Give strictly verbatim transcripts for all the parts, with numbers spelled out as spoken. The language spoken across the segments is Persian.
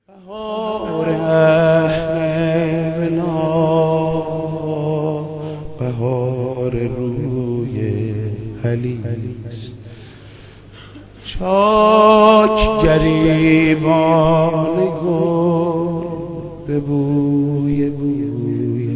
بهار اهل ولا، بهار روی علیست. چاک گریبان گل به بوی بوی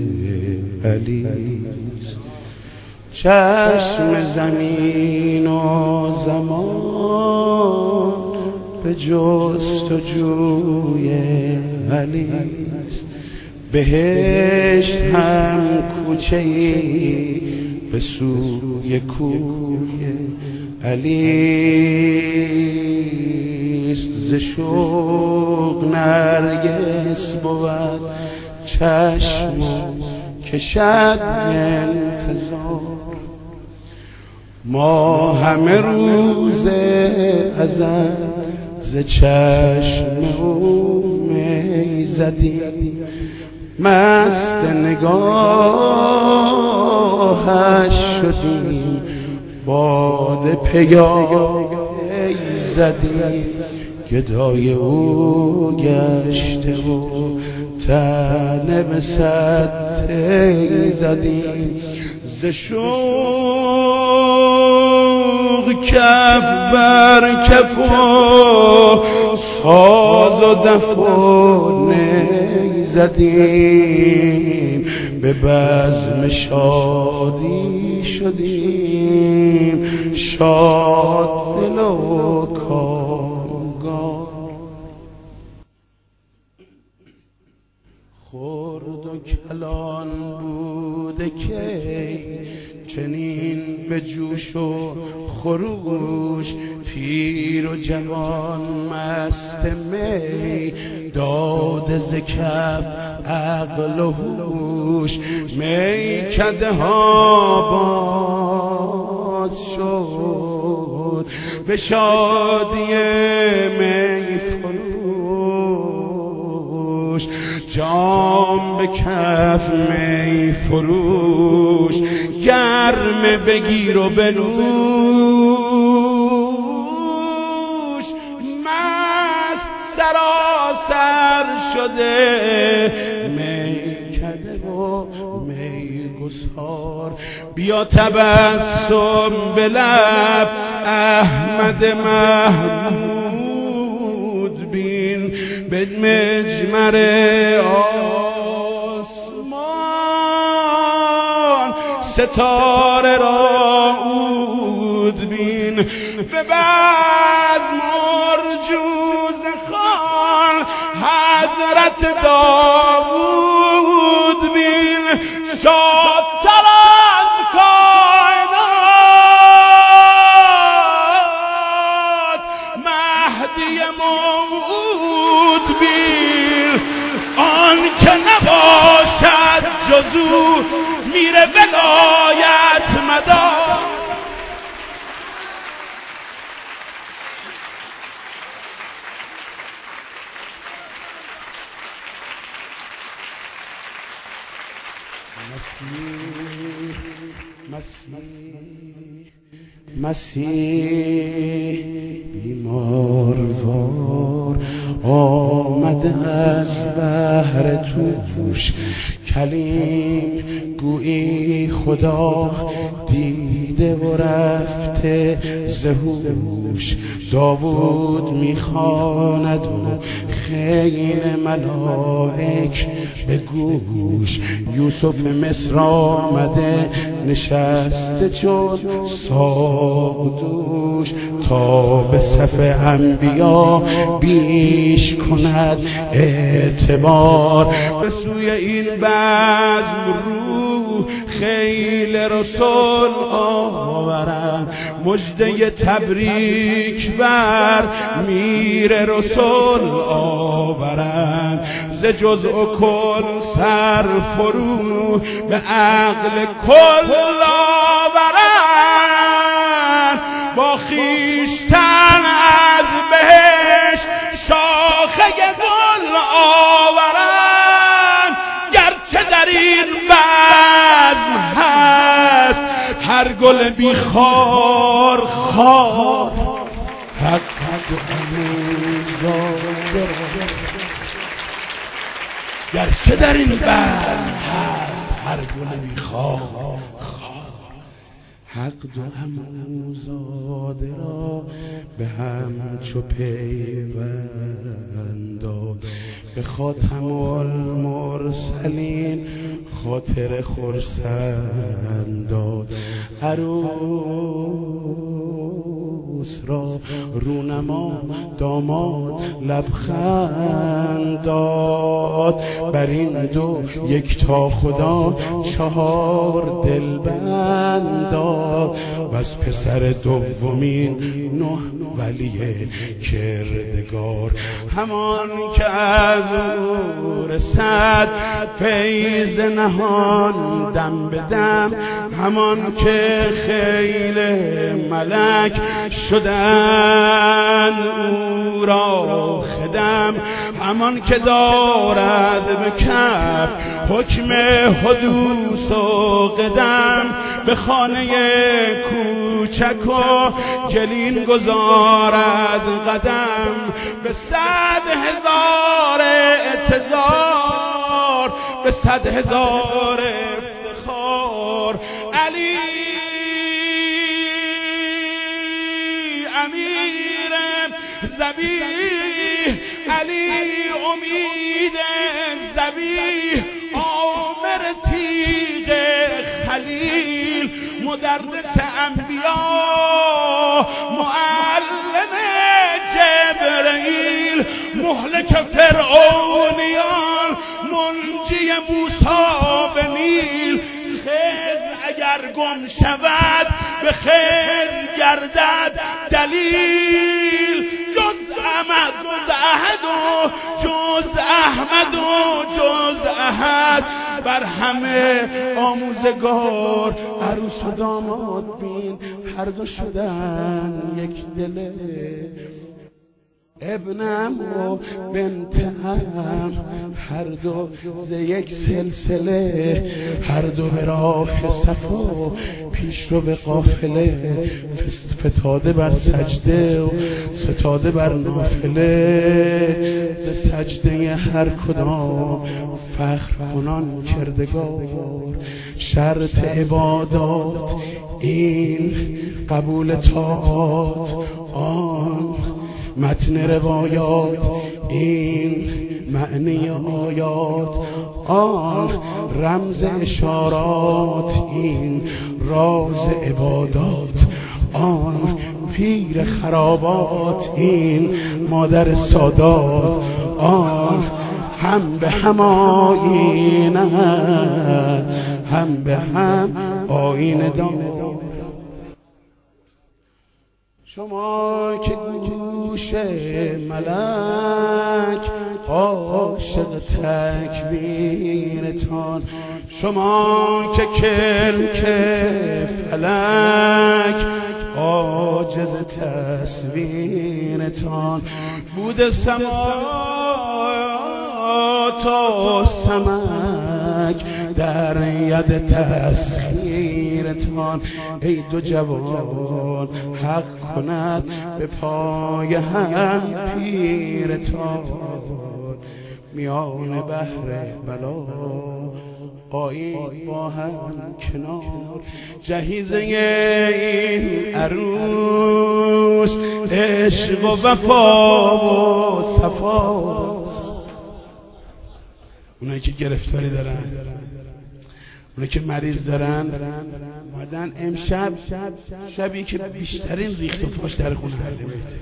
علیست. چشم زمین و زمان به جستجوی علیست. بهشت هم کوچه‌ای به سوی کوی علیست. ز شوق نرگس بود چشم کشد انتظار. ما همه روز ازل ز چشم او می زدیم، مست نگاهش شدیم، باده پیای زدیم. گدای او گشته و طعنه به سطحی زدیم. ز شوق کف بر کف و ساز و دف و نی زدیم. به بزم شادی شدیم، شاد دل و کامگار. خرد و کلان بوده که چنین به جوش و خروش، پیر و جوان مست می داده ز کف عقل و هوش. میکده ها باز شد به شادی می فروش. جام به کف می فروش، گرم بگیر و بنوش. مست سراسر شده میکده و میگسار. بیا تبسم به لب احمد محمود بین، به مجمر آسمان ستاره را عود بین. به بزم ارجوز خوان حضرت داوود بین. شادتر از کائنات مهدی موعود بین. آن که نباشد جزو میر ولایت مدار. مسیح مسیح بیماروار آمده از بهر توش. کلیم گویی خدا دیده و رفته ز هوش. داوود میخواند و خیل ملائک به گوش. یوسف مصر آمده نشسته چون ساقدوش، تا به صف انبیا بیش کند اعتبار. به سوی این بزم رو خیل رسول آورند، مژده تبریک بر میر رسول آورند. ز جزء و کل سر فرو به عقل کل آورند. با خویشتن از بهشت شاخه گل آورند. گرچه در این بزم هست هر گل بی خار خار. حق حق و گرچه در این بزم هست هر گل بیخار، حق دو عموزاده را به هم چو پیوند داد، به خاتم المرسلین خاطر خرسند داد. عروس را رونما داماد لبخند داد، بر این دو یک تا خدا چهار دلبند داد، و از پسر دومین نه ولی کردگار. همان که از او رسد فیض نهان دم به دم، همان که خیل ملک شدن او را خدم، همان که دارد به کف حکم حدوث و قدم، به خانه کوچک و گلین گذارد قدم، به صد هزار اعتذار به صد هزار افتخار. علی امیر ذبیح، علی امید ذبیح، عامر تیغ خلیل، مدرس انبیا، معلم جبرئیل، مهلک فرعونیان، منجی موسی به نیل. خضر اگر گم شود به خضر گردد دلیل، جز احمد جز احد و جز احمد و جز احد، بر همه آموزگار. عروس و داماد بین هر دو شدن یک دله، ابنم و بنتم هر دو ز یک سلسله، هر دو به راه صفا پیش رو به قافله، فتاده بر سجده و ستاده بر نافله، ز سجده هر کدام فخر کنان کردگار. شرط عبادات این قبول طاعات آن، متن روایات این معنی آیات آن، رمز اشارات این راز عبادات آن، پیر خرابات این مادر سادات آن، هم به هم آینه هم به هم آینه دار. شما که گوش ملک عاشق تکبیرتان، شما که کلک فلک عاجز تصویرتان، بود سما تا سمک در ید تسخیرتان. ای دو جوان حق کند به پای هم پیرتان، میان بحر بلا آیین با هم کنار. جهیزه این عروس عشق و وفا و صفاست. اونایی که گرفتاری دارن، اونایی که مریض دارن، بعدن امشب شبی که بیشترین ریخت و پاش در خونه اهل بیت.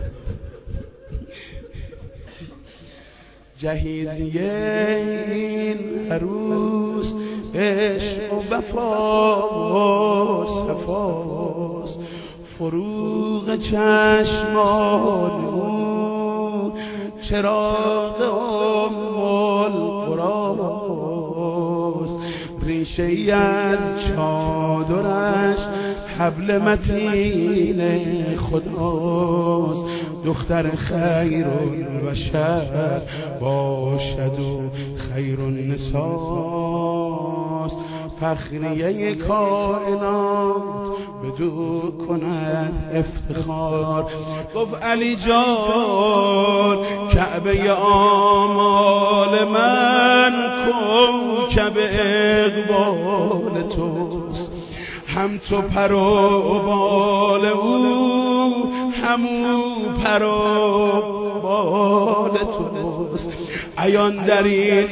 جهیزیه این عروس عشق و وفا و صفاست، فروغ چشمان او چراغ ام القراست، ریشه ای از چادرش حبل متین خداست. دختر خیر البشر باشد و خیر النساست، فخریه کائنات بدو کند افتخار. گفت علی جان کعبه آمال من کوکب اقبال توست، هم تو پر و بال او همو پر و بال توست. عیان در این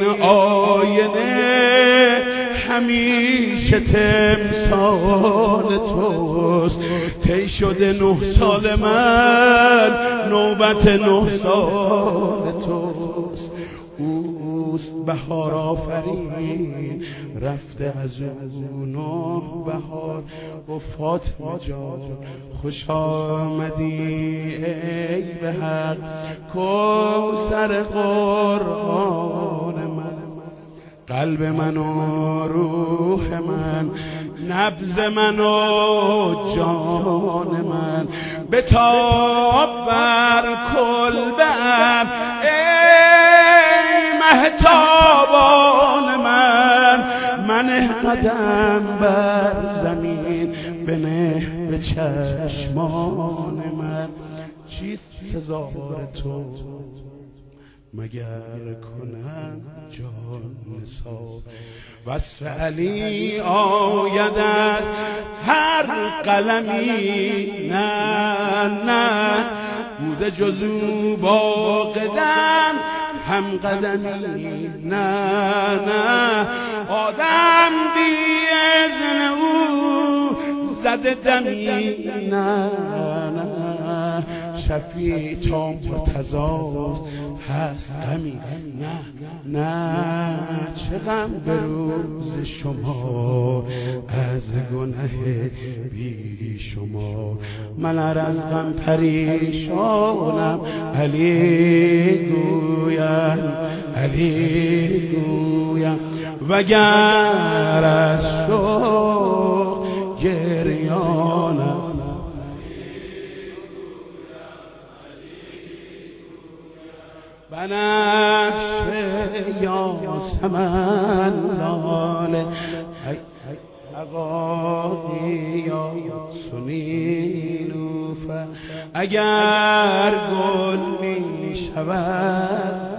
آینه همیشه تمثال توست. طی شده نه سال من، نوبت نه سال توست. اوست بهار آفرین، رفته از او نه بهار. و فاطمه جان خوش آمدی ای به حق، کوثر قرآن من. قلب من و روح من، نبض من و جان من، بتاب بر کلبم ای مهتابان من. من قدم بر زمین، بنه به چشمان من. چیست سزار تو مگر کنم جان نثار؟ وصف علی آیدت هر قلمی، نه نه بوده جزو با قدم هم قدمی، نه نه آدم بی اذن او زده دمی، نه نه شفیع تا مرتضاست هست غمی، نه نه چه غم به روز شما از گناه بی شما. من از غم پریشانم، علی گویم علی گویم، وگر از شوق گریانم. بنفش یاسمن لاله، عقاقی یا سنی نوفر. اگر گل می شود